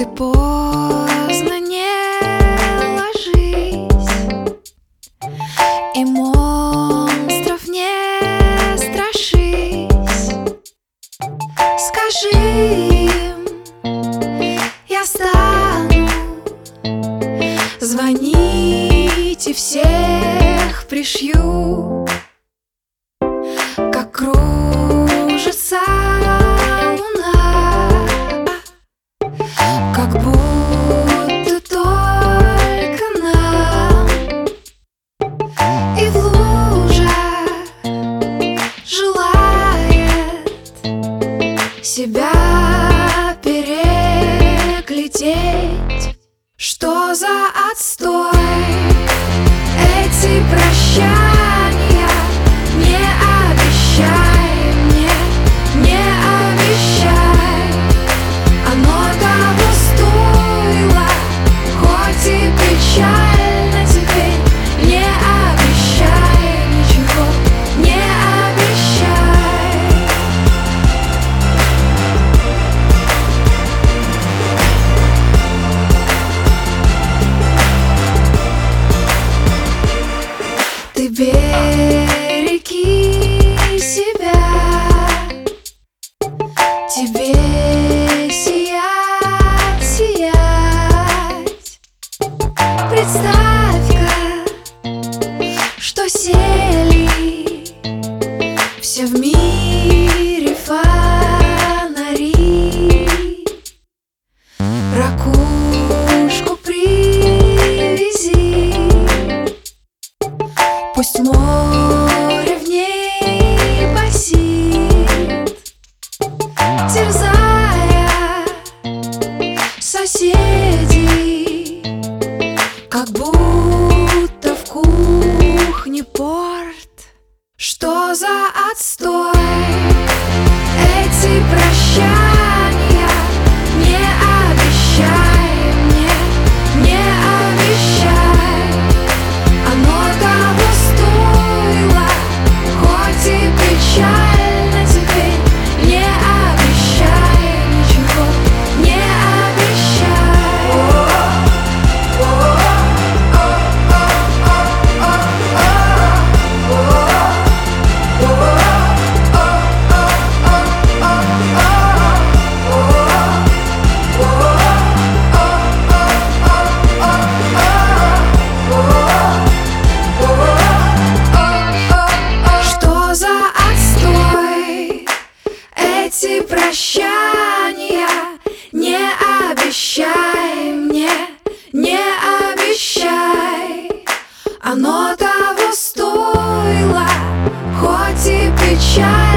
Ты поздно не ложись, и монстров не страшись. Скажи им, я стану, звоните, всех пришью. Как кружится луна, как будто только нам, и в лужах желает себя переглядеть. Что за отстой эти прощания? Не обещай мне, не обещай, оно того стоило, хоть и печально теперь. Не обещай ничего, не обещай. Ты береги себя, тебе сиять, сиять. Представь-ка, что сели все в мире фонари. Ракушку привези, пусть море в ней басит, терзая соседей, как будто в кухне порт. Что за отстой эти прощания? Не обещай мне, не обещай, оно того стоило, хоть и печально теперь. Не обещай ничего, не обещай. Что за отстой эти прощания? Не обещай мне, не обещай, оно того стоило, хоть и печаль.